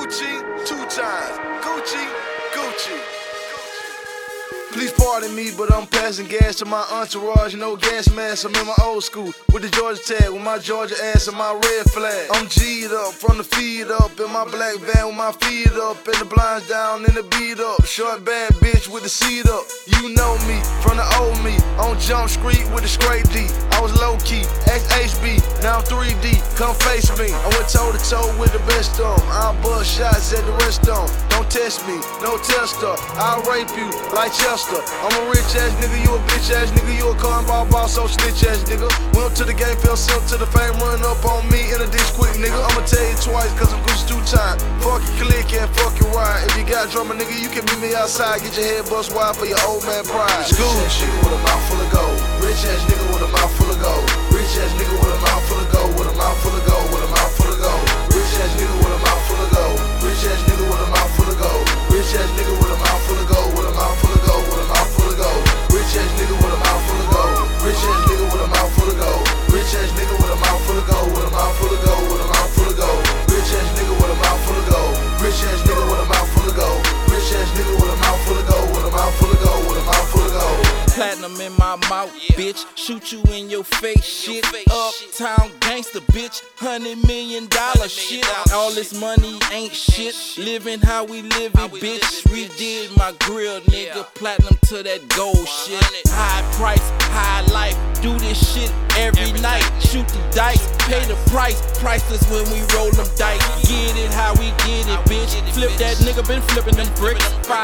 Gucci, 2 times. Gucci, Gucci. Please pardon me, but I'm passing gas to my entourage. No gas mask, I'm in my old school with the Georgia tag, with my Georgia ass and my red flag. I'm G'd up from the feet up in my black van with my feet up and the blinds down and the beat up. Short bad bitch with the seat up. You know me from the old me on Jump Street with the straight D. I was low key, ex-HB, now I'm 3D. Come face me. I went toe to toe with the best of 'em. I'll bust shots at the rest of 'em. Don't test me, no tester. I'll rape you like Chester. I'm a rich ass nigga, you a bitch ass nigga, you a cornball boss, so snitch ass nigga. Went up to the game, fell silk to the fame, run up on me in a ditch quick nigga. I'ma tell you twice, cause I'm Gucci 2 times. Fuck your click and fuck your ride. If you got drummer nigga, you can meet me outside, get your head bust wide for your old man pride. Rich ass nigga with a mouth full of gold. Rich ass nigga with a mouth full of gold. Rich ass nigga with a mouth full of gold. With a mouth full of gold. With a mouth full of gold. Rich ass nigga with a mouth full of gold. Rich ass nigga with a mouth full of gold. Rich ass nigga with a mouth full of gold. With a mouth full of gold. With a mouth full of gold. Rich ass nigga with a mouth full of gold. Rich ass nigga with a mouth full of gold. Rich ass nigga with a mouth full of gold. With a mouth full of gold. With a mouth full of gold. Rich ass nigga with a mouth full of gold. Rich ass nigga with a mouth full of gold. Rich ass nigga with a mouth full of gold. With a mouth full of gold. With a mouth full of gold. Platinum in my mouth, bitch. Shoot you in your face, shit. Uptown gangster, bitch. $100 million shit. All this money ain't shit. Living how we live it, bitch. Redid my grill, nigga. Platinum to that gold shit. High price, high life. Do this shit every night. Shoot the dice, pay the price. Priceless when we roll them dice. Get it how we get it, bitch. Flip that nigga, been flipping them bricks.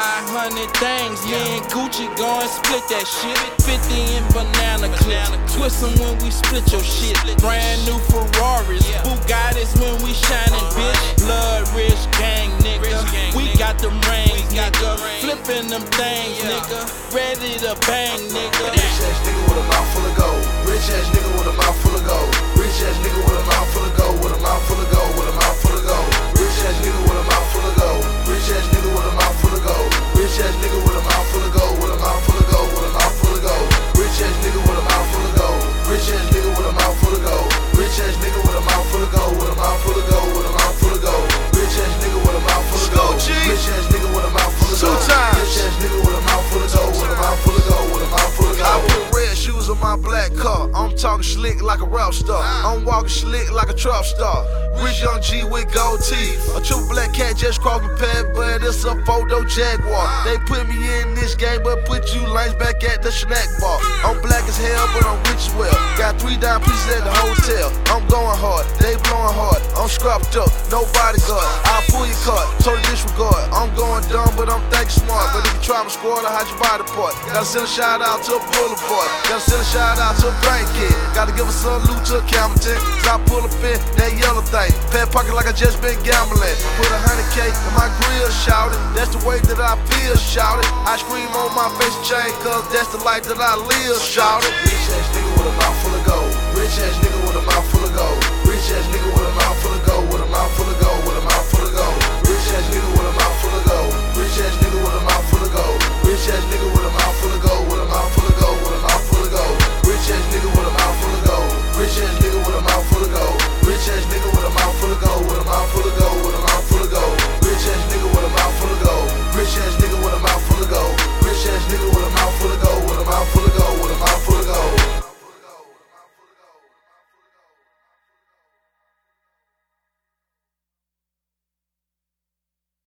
500 things, me and Gucci gon' split that shit. 50 in banana clips. Twist them when we split your shit. Brand new Ferraris. Bugattis when we shining, bitch. Blood rich gang, nigga. We got them rings, nigga. Flipping them things, nigga. Ready to bang, nigga. Rich ass nigga with a mouth full of gold. Rich ass nigga with a mouth full of gold. Rich ass nigga with a mouth full of gold. With a mouth full of gold. With a mouth full of gold. Rich ass nigga with a mouth full of gold. Rich ass nigga with a mouth full of gold. Rich ass nigga with a mouth full of gold. With a mouth full of gold. With a mouth full of gold. Rich ass nigga with a mouth full of gold. Rich ass nigga with a mouth full of gold. Rich ass nigga with a mouth full of gold. With a mouth full of gold. With a mouth full of gold. Rich ass nigga with a mouth full of gold. Rich ass nigga with a mouth full of gold. 2 times. Rich ass nigga with a mouth full of gold. With a mouth full of gold. With a mouth full of I gold. put red shoes on my black car. I'm talking slick like a rap star. I'm walking slick like a trap star. Rich young G with gold teeth. A triple black cat just crossed my path, but it's a photo Jaguar. They put me in this game, but put you lines back at the snack bar. I'm black as hell, but I'm rich as well. Got 3 dime pieces at the hotel. I'm going hard, they blowing hard. I'm scrapped up, no bodyguard. I'll pull your card, total disregard. I'm going dumb, but I'm thinking smart. But if you try my squad, I'll hide your body part. Gotta send a shout out to a boulevard. Gotta send a shout out to a bank kid. Gotta give a salute to a Campbellton. Cause I pull up in that yellow thing. Fat pocket like I just been gambling. Put 100K in my grill, shouted. That's the way that I feel, shouted. I scream on my face chain, cause that's the life that I live, shouted. Rich ass nigga with a mouth full of gold. Rich ass nigga with a mouth full of gold. Rich ass nigga with a mouth full of gold. With a mouth full of gold. With a mouth full of gold. Rich ass nigga with a mouth full of gold. Rich ass nigga with a mouth full of gold. Rich ass nigga